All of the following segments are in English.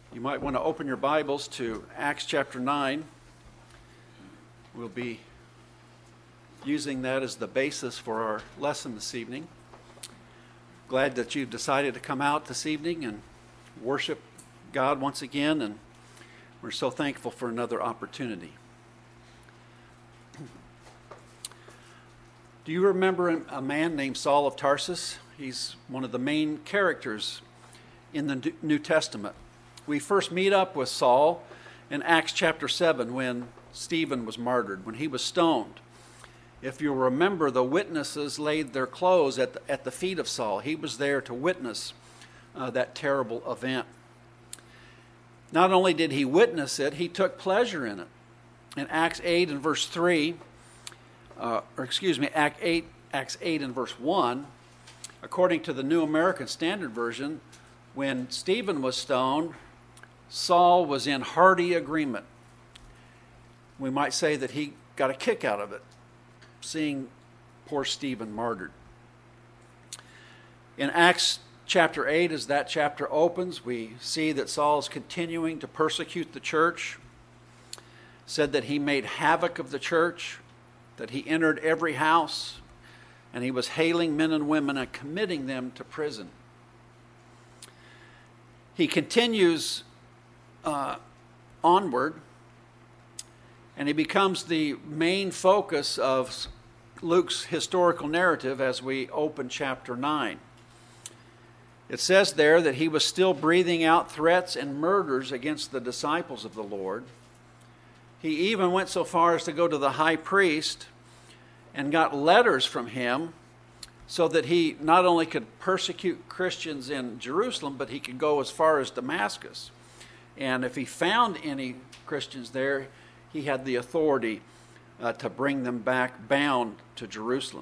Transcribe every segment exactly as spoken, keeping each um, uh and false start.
You might want to open your Bibles to Acts chapter nine. We'll be using that as the basis for our lesson this evening. Glad that you've decided to come out this evening and worship God once again, and we're so thankful for another opportunity. Do you remember a man named Saul of Tarsus? He's one of the main characters in the New Testament. We first meet up with Saul in Acts chapter seven when Stephen was martyred, when he was stoned. If you remember, the witnesses laid their clothes at the, at the feet of Saul. He was there to witness uh, that terrible event. Not only did he witness it, he took pleasure in it. In Acts eight and verse three, uh, or excuse me, Act eight, Acts eight and verse one, according to the New American Standard Version, when Stephen was stoned, Saul was in hearty agreement. We might say that he got a kick out of it, seeing poor Stephen martyred. In Acts chapter eight, as that chapter opens, we see that Saul is continuing to persecute the church. Said that he made havoc of the church, that he entered every house, and he was hailing men and women and committing them to prison. He continues uh, onward, and he becomes the main focus of Luke's historical narrative as we open chapter nine. It says there that he was still breathing out threats and murders against the disciples of the Lord. He even went so far as to go to the high priest and got letters from him so that he not only could persecute Christians in Jerusalem, but he could go as far as Damascus. And if he found any Christians there, he had the authority uh, to bring them back bound to Jerusalem.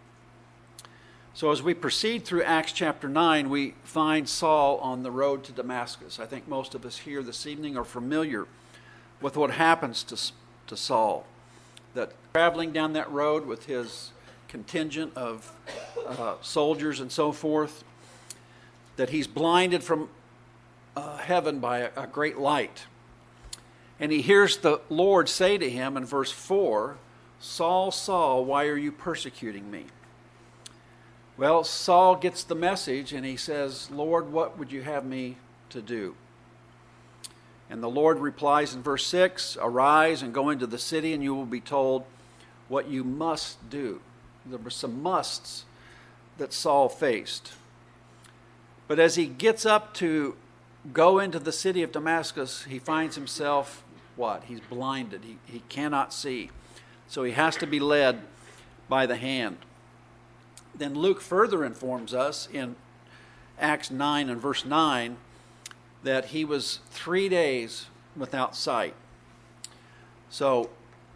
So as we proceed through Acts chapter nine, we find Saul on the road to Damascus. I think most of us here this evening are familiar with what happens to, to Saul. That traveling down that road with his contingent of uh, soldiers and so forth, that he's blinded from uh, heaven by a, a great light. And he hears the Lord say to him in verse four, "Saul, Saul, why are you persecuting me?" Well, Saul gets the message and he says, "Lord, what would you have me to do?" And the Lord replies in verse six, "Arise and go into the city, and you will be told what you must do." There were some musts that Saul faced. But as he gets up to go into the city of Damascus, he finds himself, what? He's blinded. He, he cannot see. So he has to be led by the hand. Then Luke further informs us in Acts nine and verse nine that he was three days without sight. So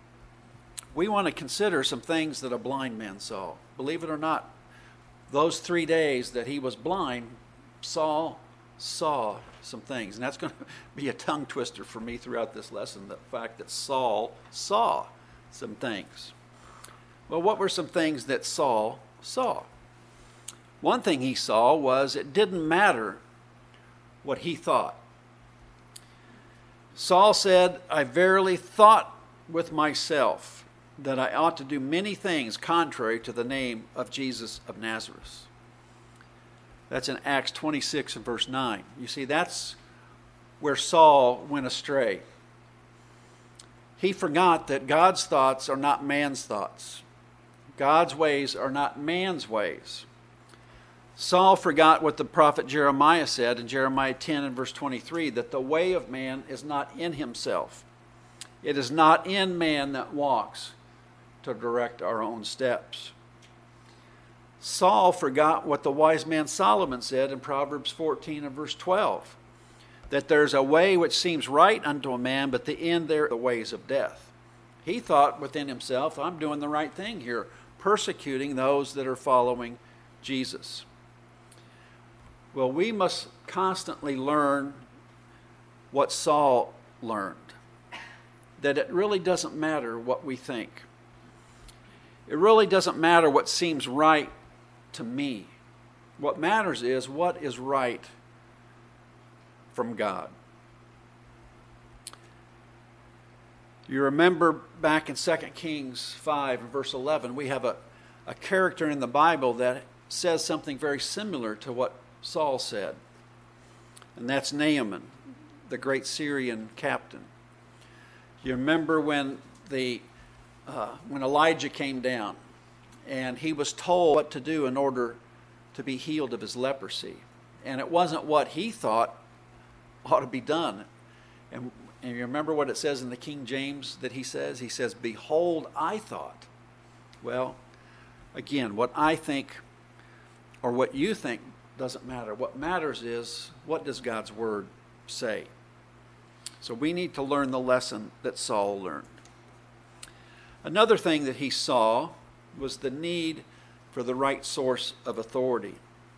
we want to consider some things that a blind man saw. Believe it or not, those three days that he was blind, Saul saw some things. And that's going to be a tongue twister for me throughout this lesson, the fact that Saul saw some things. Well, what were some things that Saul saw? One thing he saw was it didn't matter what he thought. Saul said, "I verily thought with myself that I ought to do many things contrary to the name of Jesus of Nazareth." That's in Acts twenty-six and verse nine. You see, that's where Saul went astray. He forgot that God's thoughts are not man's thoughts. God's ways are not man's ways. Saul forgot what the prophet Jeremiah said in Jeremiah ten and verse twenty-three, that the way of man is not in himself. It is not in man that walks to direct our own steps. Saul forgot what the wise man Solomon said in Proverbs fourteen and verse twelve, that there's a way which seems right unto a man, but the end there are the ways of death. He thought within himself, I'm doing the right thing here, persecuting those that are following Jesus. Well, we must constantly learn what Saul learned, that it really doesn't matter what we think. It really doesn't matter what seems right to me. What matters is what is right from God. You remember back in Second Kings five, verse eleven, we have a, a character in the Bible that says something very similar to what Saul said. And that's Naaman, the great Syrian captain. You remember when the uh, when Elijah came down and he was told what to do in order to be healed of his leprosy. And it wasn't what he thought ought to be done. And, and you remember what it says in the King James that he says? He says, "Behold, I thought." Well, again, what I think or what you think doesn't matter. What matters is, what does God's word say? So we need to learn the lesson that Saul learned. Another thing that he saw was the need for the right source of authority.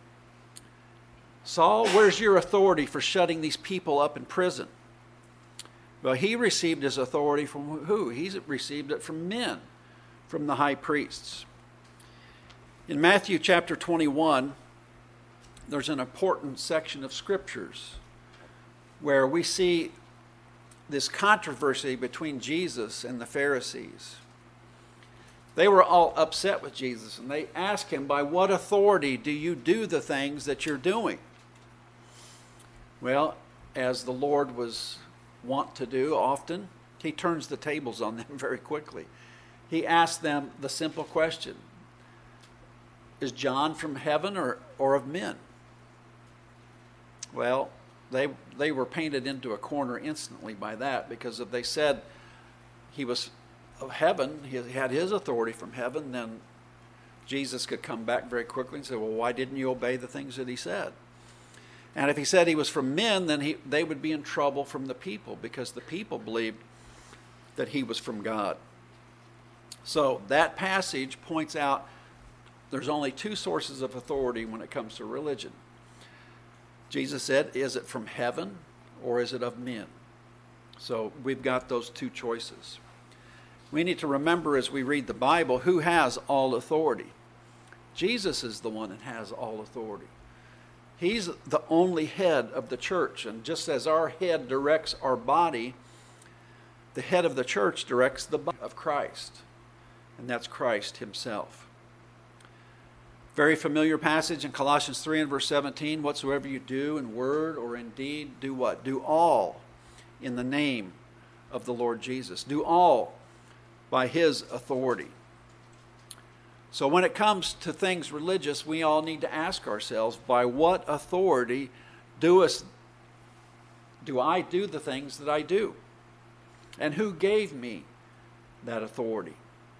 Saul, where's your authority for shutting these people up in prison? Well, he received his authority from who? He received it from men, from the high priests. In Matthew chapter twenty-one, there's an important section of scriptures where we see this controversy between Jesus and the Pharisees. They were all upset with Jesus, and they asked him, "By what authority do you do the things that you're doing?" Well, as the Lord was wont to do often, he turns the tables on them very quickly. He asked them the simple question, "Is John from heaven or, or of men?" Well, they they were painted into a corner instantly by that, because if they said he was of heaven, he had his authority from heaven, then Jesus could come back very quickly and say, "Well, why didn't you obey the things that he said?" And if he said he was from men, then he, they would be in trouble from the people, because the people believed that he was from God. So that passage points out there's only two sources of authority when it comes to religion. Jesus said, "Is it from heaven or is it of men?" So we've got those two choices. We need to remember as we read the Bible who has all authority. Jesus is the one that has all authority. He's the only head of the church. And just as our head directs our body, the head of the church directs the body of Christ. And that's Christ himself. Very familiar passage in Colossians three and verse seventeen. "Whatsoever you do in word or in deed, do what? Do all in the name of the Lord Jesus." Do all by his authority. So when it comes to things religious, we all need to ask ourselves, by what authority do us do I do the things that I do? And who gave me that authority?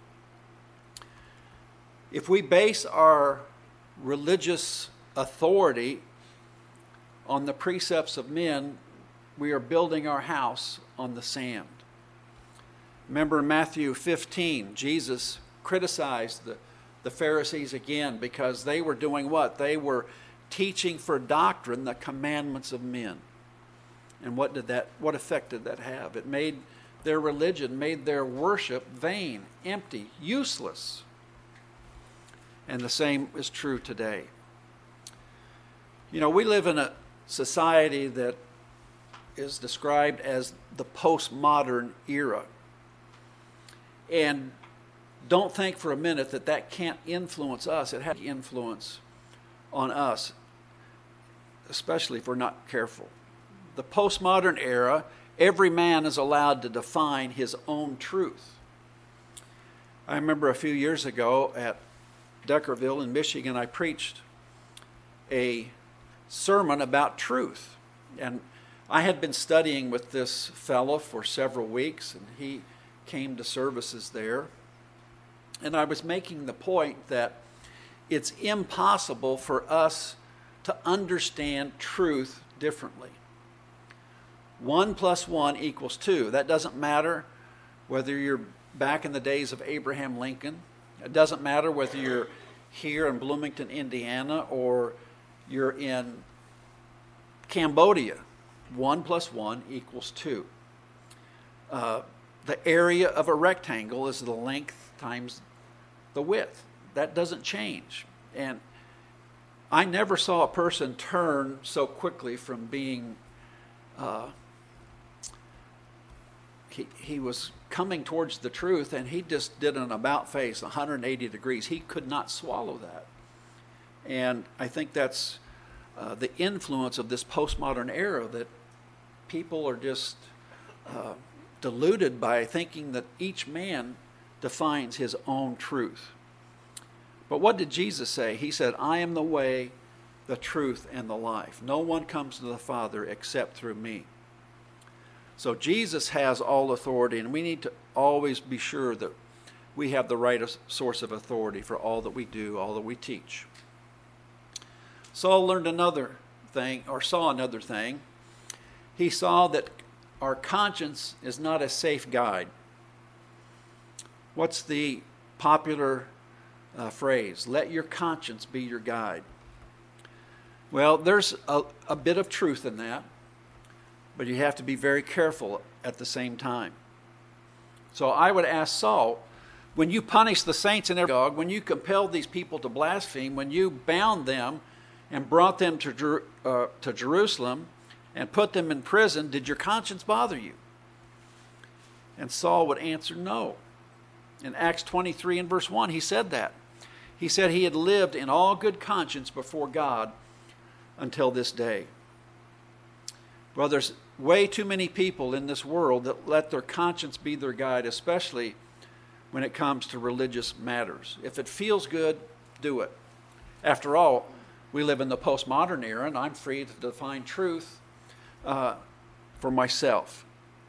If we base our religious authority on the precepts of men, we are building our house on the sand. Remember in Matthew fifteen, Jesus criticized the, the Pharisees again because they were doing what? They were teaching for doctrine the commandments of men. And what did that, what effect did that have? It made their religion, made their worship vain, empty, useless. And the same is true today. You know, we live in a society that is described as the postmodern era. And don't think for a minute that that can't influence us. It has influence on us, especially if we're not careful. The postmodern era, every man is allowed to define his own truth. I remember a few years ago at Deckerville in Michigan, I preached a sermon about truth. And I had been studying with this fellow for several weeks, and he came to services there. And I was making the point that it's impossible for us to understand truth differently. One plus one equals two. That doesn't matter whether you're back in the days of Abraham Lincoln. It doesn't matter whether you're here in Bloomington, Indiana, or you're in Cambodia. One plus one equals two. Uh, the area of a rectangle is the length times the width. That doesn't change. And I never saw a person turn so quickly from being uh, he, he was coming towards the truth, and he just did an about face, one hundred eighty degrees. He could not swallow that. And I think that's uh, the influence of this postmodern era, that people are just uh, deluded by thinking that each man defines his own truth. But what did Jesus say? He said, I am the way, the truth, and the life. No one comes to the Father except through me. So Jesus has all authority, and we need to always be sure that we have the right source of authority for all that we do, all that we teach. Saul learned another thing, or saw another thing. He saw that our conscience is not a safe guide. What's the popular uh, phrase? Let your conscience be your guide. Well, there's a, a bit of truth in that, but you have to be very careful at the same time. So I would ask Saul, when you punish the saints in every synagogue, when you compelled these people to blaspheme, when you bound them and brought them to, Jer- uh, to Jerusalem and put them in prison, did your conscience bother you? And Saul would answer no. In Acts twenty-three and verse one, he said that. He said he had lived in all good conscience before God until this day. Well, there's way too many people in this world that let their conscience be their guide, especially when it comes to religious matters. If it feels good, do it. After all, we live in the postmodern era, and I'm free to define truth uh, for myself.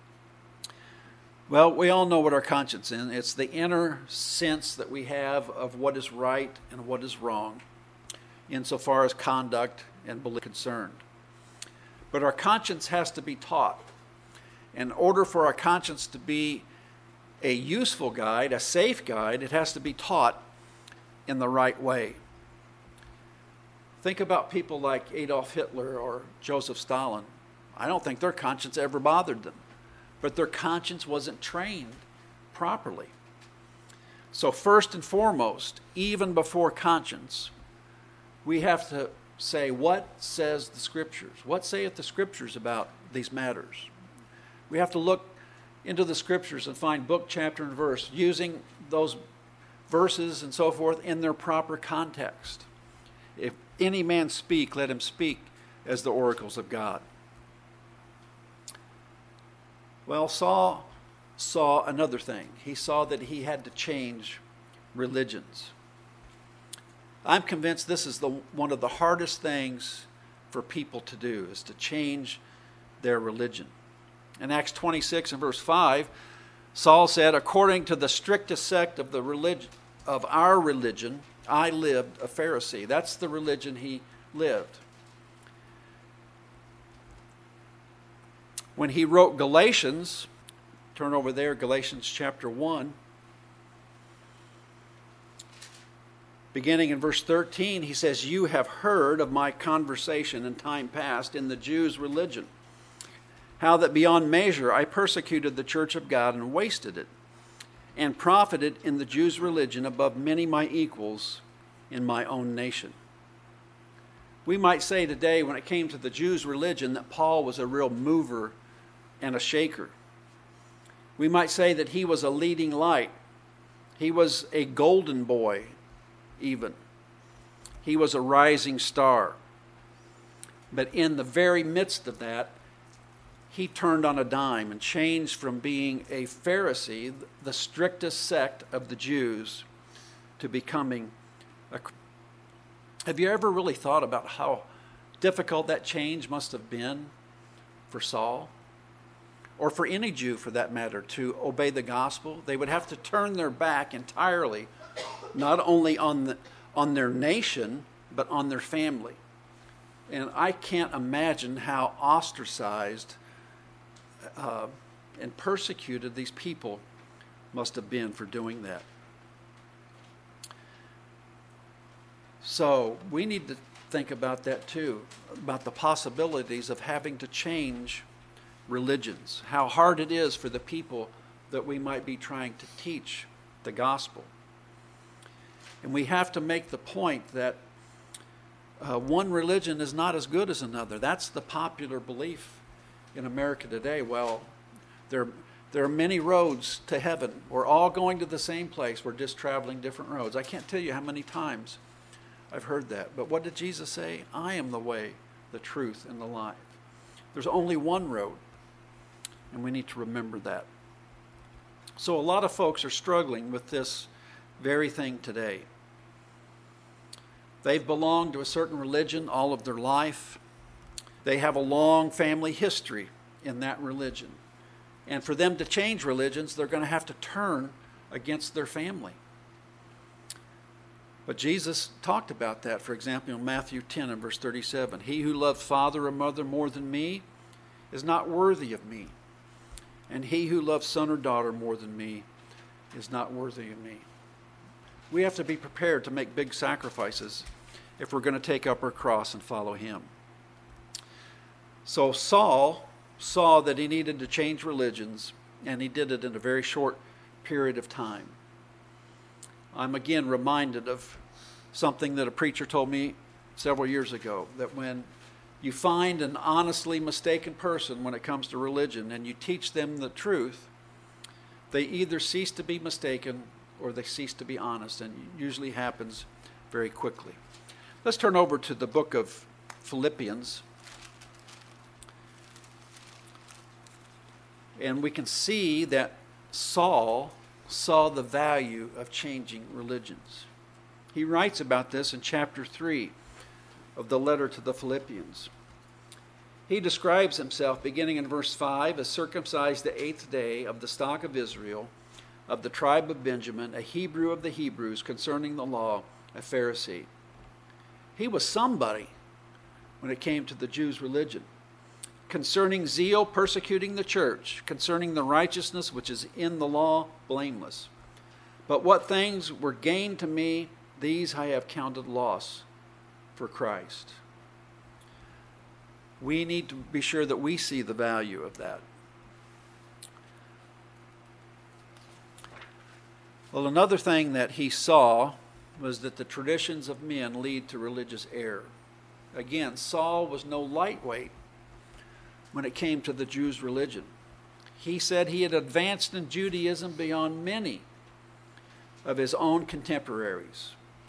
Well, we all know what our conscience is. It's the inner sense that we have of what is right and what is wrong, insofar as conduct and belief are concerned. But our conscience has to be taught. In order for our conscience to be a useful guide, a safe guide, it has to be taught in the right way. Think about people like Adolf Hitler or Joseph Stalin. I don't think their conscience ever bothered them, but their conscience wasn't trained properly. So first and foremost, even before conscience, we have to say, what says the Scriptures? What saith the Scriptures about these matters? We have to look into the Scriptures and find book, chapter, and verse, using those verses and so forth in their proper context. If any man speak, let him speak as the oracles of God. Well, Saul saw another thing. He saw that he had to change religions. I'm convinced this is the one of the hardest things for people to do, is to change their religion. In Acts twenty-six and verse five, Saul said, according to the strictest sect of the religion of our religion, I lived a Pharisee. That's the religion he lived. When he wrote Galatians, turn over there, Galatians chapter one, beginning in verse thirteen, he says, you have heard of my conversation in time past in the Jews' religion, how that beyond measure I persecuted the church of God and wasted it, and profited in the Jews' religion above many my equals in my own nation. We might say today, when it came to the Jews' religion, that Paul was a real mover and a shaker. We might say that he was a leading light. He was a golden boy, even. He was a rising star. But in the very midst of that, he turned on a dime and changed from being a Pharisee, the strictest sect of the Jews, to becoming a Christian. Have you ever really thought about how difficult that change must have been for Saul? Or for any Jew, for that matter, to obey the gospel? They would have to turn their back entirely, not only on the, on their nation, but on their family. And I can't imagine how ostracized uh, and persecuted these people must have been for doing that. So we need to think about that too, about the possibilities of having to change religions, how hard it is for the people that we might be trying to teach the gospel. And we have to make the point that uh, one religion is not as good as another. That's the popular belief in America today. Well, they're There are many roads to heaven. We're all going to the same place. We're just traveling different roads. I can't tell you how many times I've heard that. But what did Jesus say? I am the way, the truth, and the life. There's only one road, and we need to remember that. So a lot of folks are struggling with this very thing today. They've belonged to a certain religion all of their life. They have a long family history in that religion. And for them to change religions, they're going to have to turn against their family. But Jesus talked about that, for example, in Matthew ten and verse thirty-seven. He who loves father or mother more than me is not worthy of me. And he who loves son or daughter more than me is not worthy of me. We have to be prepared to make big sacrifices if we're going to take up our cross and follow him. So Saul saw that he needed to change religions, and he did it in a very short period of time. I'm again reminded of something that a preacher told me several years ago, that when you find an honestly mistaken person when it comes to religion and you teach them the truth, they either cease to be mistaken or they cease to be honest, and it usually happens very quickly. Let's turn over to the book of Philippians. And we can see that Saul saw the value of changing religions. He writes about this in chapter three of the letter to the Philippians. He describes himself, beginning in verse five, as circumcised the eighth day, of the stock of Israel, of the tribe of Benjamin, a Hebrew of the Hebrews, concerning the law, a Pharisee. He was somebody when it came to the Jews' religion. Concerning zeal, persecuting the church. Concerning the righteousness which is in the law, blameless. But what things were gained to me, these I have counted loss for Christ. We need to be sure that we see the value of that. Well, another thing that he saw was that the traditions of men lead to religious error. Again, Saul was no lightweight when it came to the Jews' religion. He said he had advanced in Judaism beyond many of his own contemporaries.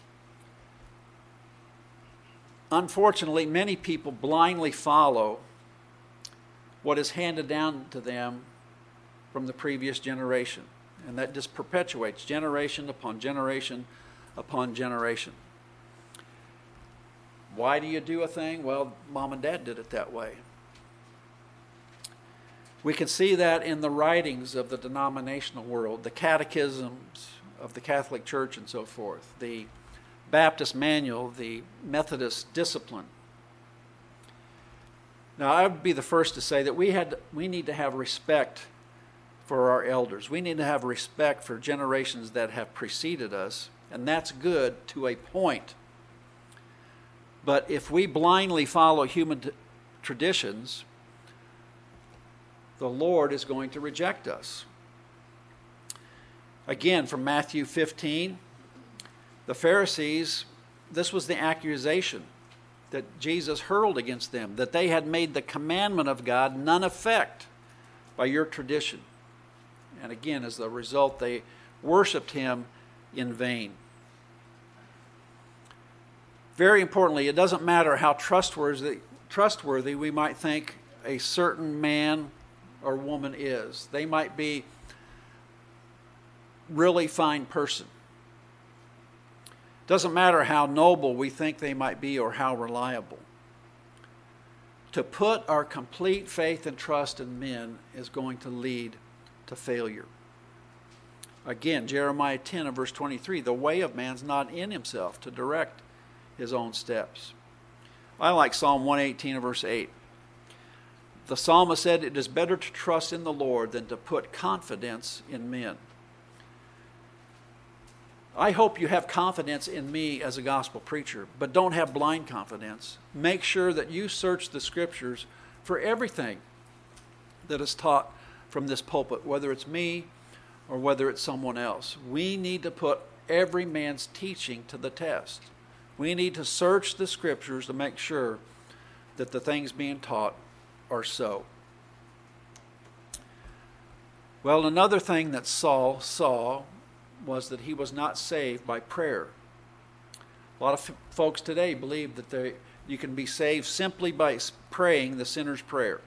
Unfortunately, many people blindly follow what is handed down to them from the previous generation, and that just perpetuates generation upon generation upon generation. Why do you do a thing? Well, mom and dad did it that way. We can see that in the writings of the denominational world, the catechisms of the Catholic Church and so forth, the Baptist manual, the Methodist discipline. Now, I would be the first to say that we had we need to have respect for our elders. We need to have respect for generations that have preceded us, and that's good to a point. But if we blindly follow human t- traditions, the Lord is going to reject us. Again, from Matthew fifteen, the Pharisees, this was the accusation that Jesus hurled against them, that they had made the commandment of God none effect by your tradition. And again, as a result, they worshiped him in vain. Very importantly, it doesn't matter how trustworthy, trustworthy we might think a certain man or woman is. They might be really fine person. Doesn't matter how noble we think they might be or how reliable. To put our complete faith and trust in men is going to lead to failure. Again, Jeremiah ten and verse twenty-three, the way of man's not in himself to direct his own steps. I like Psalm one eighteen and verse eight. The psalmist said, it is better to trust in the Lord than to put confidence in men. I hope you have confidence in me as a gospel preacher, but don't have blind confidence. Make sure that you search the scriptures for everything that is taught from this pulpit, whether it's me or whether it's someone else. We need to put every man's teaching to the test. We need to search the scriptures to make sure that the things being taught are so. Well, another thing that Saul saw was that he was not saved by prayer. A lot of f- folks today believe that they, you can be saved simply by praying the sinner's prayer.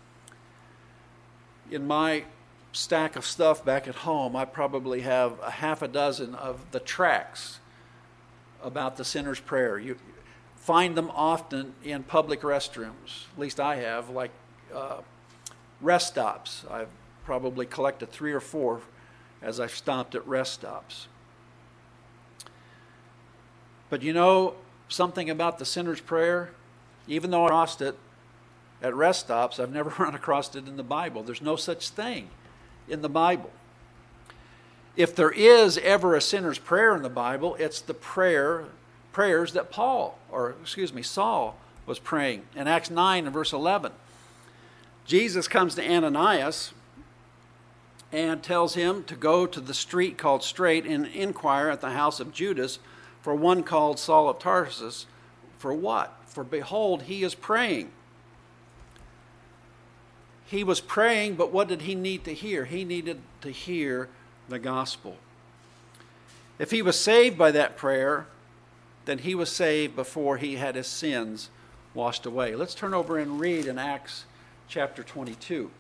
In my stack of stuff back at home, I probably have a half a dozen of the tracts about the sinner's prayer. You find them often in public restrooms. At least I have, like uh, rest stops. I've probably collected three or four as I've stopped at rest stops. But you know something about the sinner's prayer? Even though I crossed it at rest stops, I've never run across it in the Bible. There's no such thing in the Bible. If there is ever a sinner's prayer in the Bible, it's the prayer prayers that Paul, or excuse me, Saul was praying. In Acts nine and verse eleven, Jesus comes to Ananias and tells him to go to the street called Straight and inquire at the house of Judas for one called Saul of Tarsus. For what? For behold, he is praying. He was praying, but what did he need to hear? He needed to hear the gospel. If he was saved by that prayer, then he was saved before he had his sins washed away. Let's turn over and read in Acts chapter twenty-two.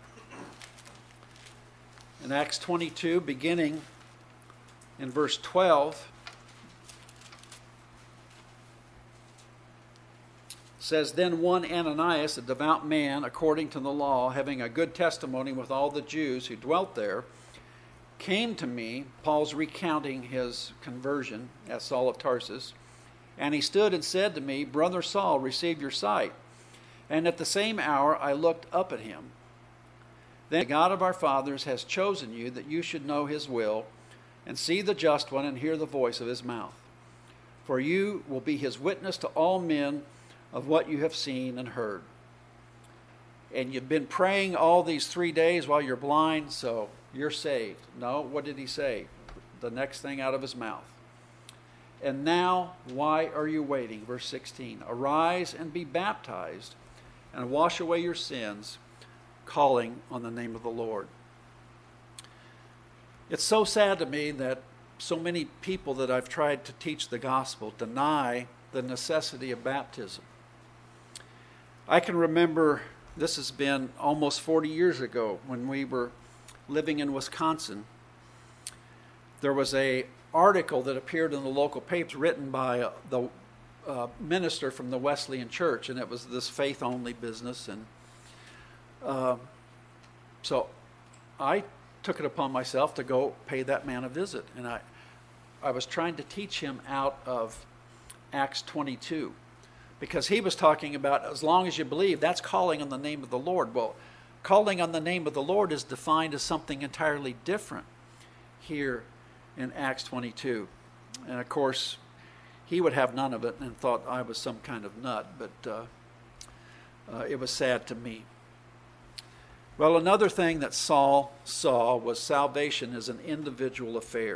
In Acts twenty-two, beginning in verse twelve, says, Then one Ananias, a devout man, according to the law, having a good testimony with all the Jews who dwelt there, came to me. Paul's recounting his conversion as Saul of Tarsus. And he stood and said to me, Brother Saul, receive your sight. And at the same hour I looked up at him. Then the God of our fathers has chosen you that you should know his will, and see the just one, and hear the voice of his mouth. For you will be his witness to all men of what you have seen and heard. And you've been praying all these three days while you're blind, so you're saved. No, what did he say? The next thing out of his mouth. And now, why are you waiting? Verse sixteen. Arise and be baptized, and wash away your sins, calling on the name of the Lord. It's so sad to me that so many people that I've tried to teach the gospel deny the necessity of baptism. I can remember, this has been almost forty years ago, when we were living in Wisconsin. There was a article that appeared in the local papers written by uh, the uh, minister from the Wesleyan Church, and it was this faith-only business. And uh, so I took it upon myself to go pay that man a visit, and I, I was trying to teach him out of Acts twenty-two, because he was talking about, as long as you believe, that's calling on the name of the Lord. Well, calling on the name of the Lord is defined as something entirely different here in Acts twenty-two. And of course, he would have none of it and thought I was some kind of nut, but uh, uh, it was sad to me. Well, another thing that Saul saw was salvation is an individual affair.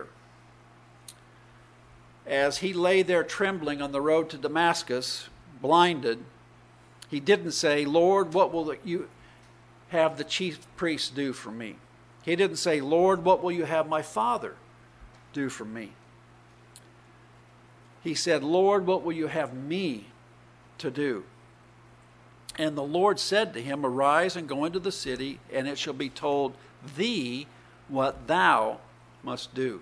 As he lay there trembling on the road to Damascus, blinded, he didn't say, Lord, what will you have the chief priests do for me? He didn't say, Lord, what will you have my father do for me? He said, Lord, what will you have me to do? And the Lord said to him, Arise and go into the city, and it shall be told thee what thou must do.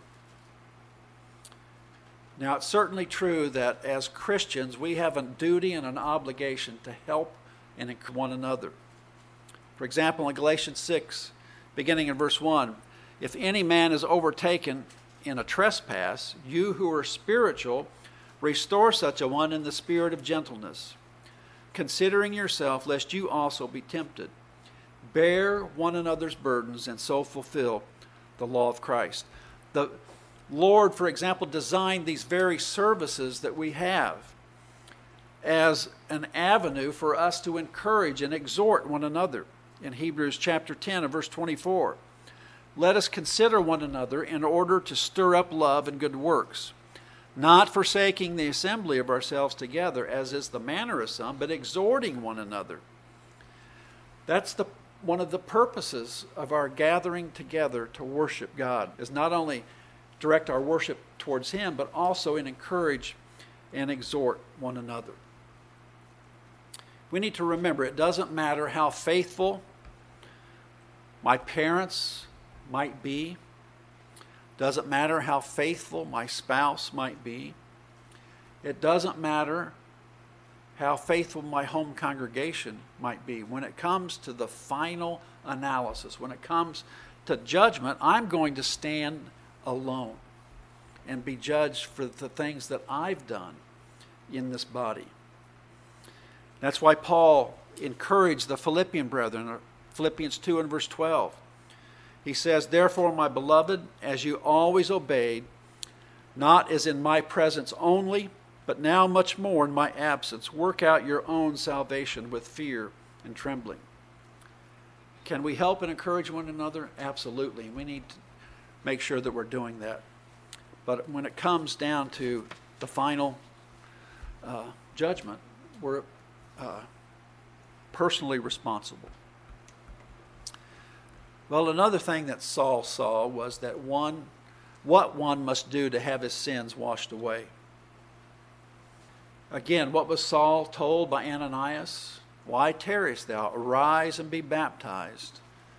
Now, it's certainly true that as Christians, we have a duty and an obligation to help and encourage one another. For example, in Galatians six, beginning in verse one, if any man is overtaken in a trespass, you who are spiritual, restore such a one in the spirit of gentleness, considering yourself, lest you also be tempted. Bear one another's burdens, and so fulfill the law of Christ. The Lord, for example, designed these very services that we have as an avenue for us to encourage and exhort one another. In Hebrews chapter ten and verse twenty-four, let us consider one another in order to stir up love and good works, not forsaking the assembly of ourselves together, as is the manner of some, but exhorting one another. That's the one of the purposes of our gathering together to worship God is not only direct our worship towards Him, but also in encourage and exhort one another. We need to remember it doesn't matter how faithful my parents might be. Doesn't matter how faithful my spouse might be. It doesn't matter how faithful my home congregation might be. When it comes to the final analysis, when it comes to judgment, I'm going to stand alone and be judged for the things that I've done in this body. That's why Paul encouraged the Philippian brethren, Philippians two and verse twelve. He says, "Therefore, my beloved, as you always obeyed, not as in my presence only, but now much more in my absence, work out your own salvation with fear and trembling." Can we help and encourage one another? Absolutely. We need to make sure that we're doing that. But when it comes down to the final uh, judgment, we're uh, personally responsible. Well, another thing that Saul saw was that one, what one must do to have his sins washed away. Again, what was Saul told by Ananias? "Why tarriest thou? Arise and be baptized.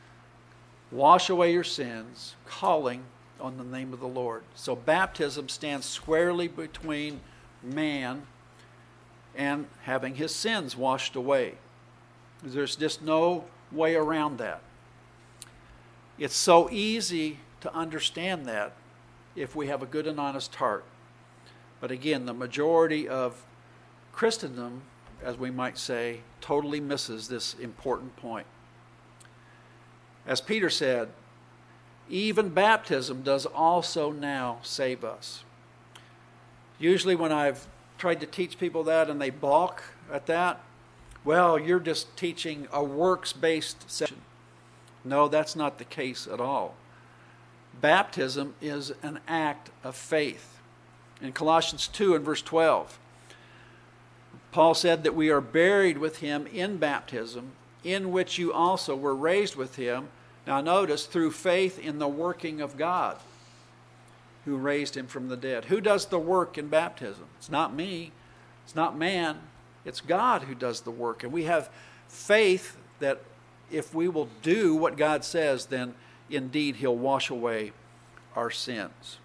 Wash away your sins, calling on the name of the Lord." So baptism stands squarely between man and having his sins washed away. There's just no way around that. It's so easy to understand that if we have a good and honest heart. But again, the majority of Christendom, as we might say, totally misses this important point. As Peter said, even baptism does also now save us. Usually when I've tried to teach people that and they balk at that, well, you're just teaching a works-based session. No, that's not the case at all. Baptism is an act of faith. In Colossians two and verse twelve, Paul said that we are buried with Him in baptism, in which you also were raised with Him. Now notice, through faith in the working of God, who raised Him from the dead. Who does the work in baptism? It's not me. It's not man. It's God who does the work. And we have faith that if we will do what God says, then indeed He'll wash away our sins.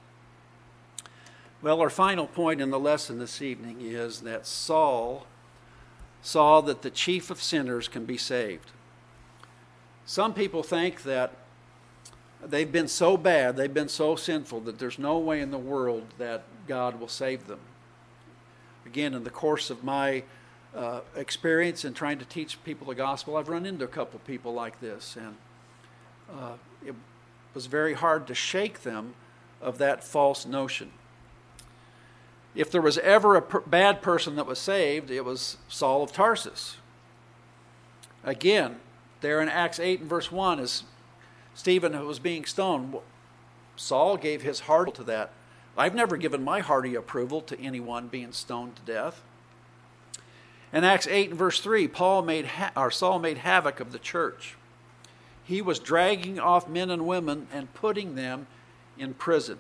Well, our final point in the lesson this evening is that Saul saw that the chief of sinners can be saved. Some people think that they've been so bad, they've been so sinful, that there's no way in the world that God will save them. Again, in the course of my uh, experience in trying to teach people the gospel, I've run into a couple of people like this, and uh, it was very hard to shake them of that false notion. If there was ever a per- bad person that was saved, it was Saul of Tarsus. Again, there in Acts eight and verse one, as Stephen was being stoned, Saul gave his heart to that. I've never given my hearty approval to anyone being stoned to death. In Acts eight and verse three, Paul made ha- or Saul made havoc of the church. He was dragging off men and women and putting them in prison.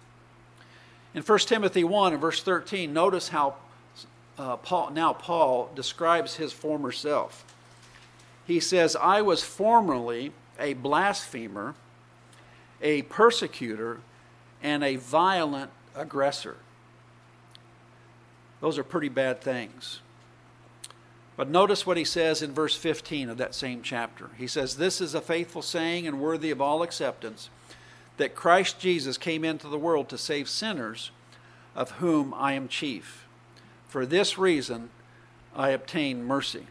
In First Timothy one and verse thirteen, notice how uh, Paul, now Paul describes his former self. He says, "I was formerly a blasphemer, a persecutor, and a violent aggressor." Those are pretty bad things. But notice what he says in verse fifteen of that same chapter. He says, "This is a faithful saying and worthy of all acceptance, that Christ Jesus came into the world to save sinners, of whom I am chief. For this reason I obtained mercy."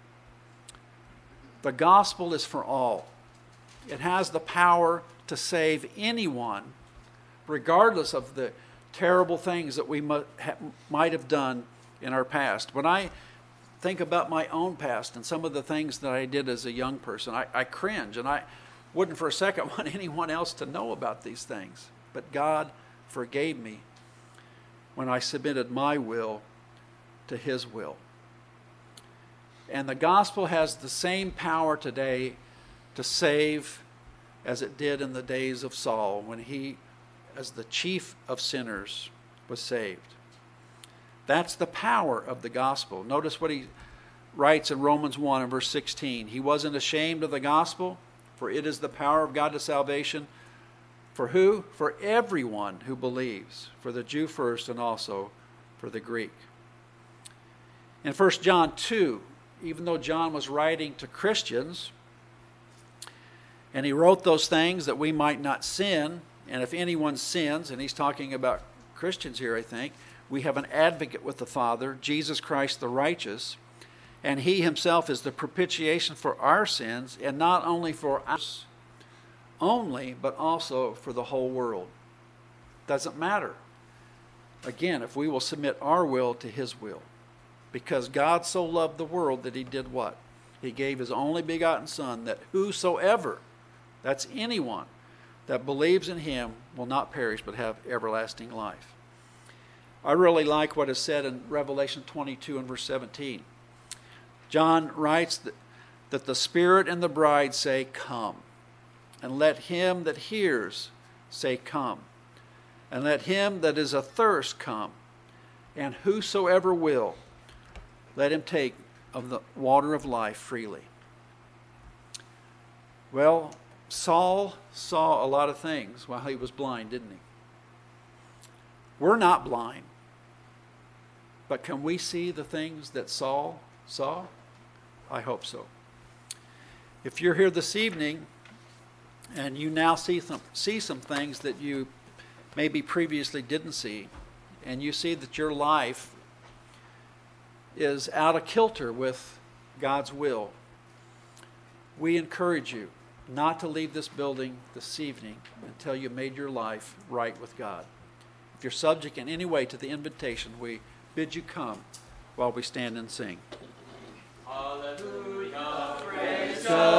The gospel is for all. It has the power to save anyone, regardless of the terrible things that we might have done in our past. When I think about my own past and some of the things that I did as a young person, I, I cringe, and I wouldn't for a second want anyone else to know about these things. But God forgave me when I submitted my will to His will. And the gospel has the same power today to save as it did in the days of Saul when he, as the chief of sinners, was saved. That's the power of the gospel. Notice what he writes in Romans one and verse sixteen. He wasn't ashamed of the gospel, for it is the power of God to salvation. For who? For everyone who believes, for the Jew first and also for the Greek. In First John two, even though John was writing to Christians, and he wrote those things that we might not sin, and if anyone sins, and he's talking about Christians here, I think, we have an advocate with the Father, Jesus Christ the righteous, and he himself is the propitiation for our sins, and not only for us only, but also for the whole world. Doesn't matter. Again, if we will submit our will to his will. Because God so loved the world that he did what? He gave his only begotten Son, that whosoever, that's anyone, that believes in him will not perish but have everlasting life. I really like what is said in Revelation twenty-two and verse seventeen. John writes that, that the Spirit and the bride say, "Come." And let him that hears say, "Come." And let him that is athirst come. And whosoever will, let him take of the water of life freely. Well, Saul saw a lot of things while he was blind, didn't he? We're not blind. But can we see the things that Saul saw? I hope so. If you're here this evening and you now see some, see some things that you maybe previously didn't see, and you see that your life is out of kilter with God's will, we encourage you not to leave this building this evening until you made your life right with God. If you're subject in any way to the invitation, we bid you come while we stand and sing. Hallelujah, praise God.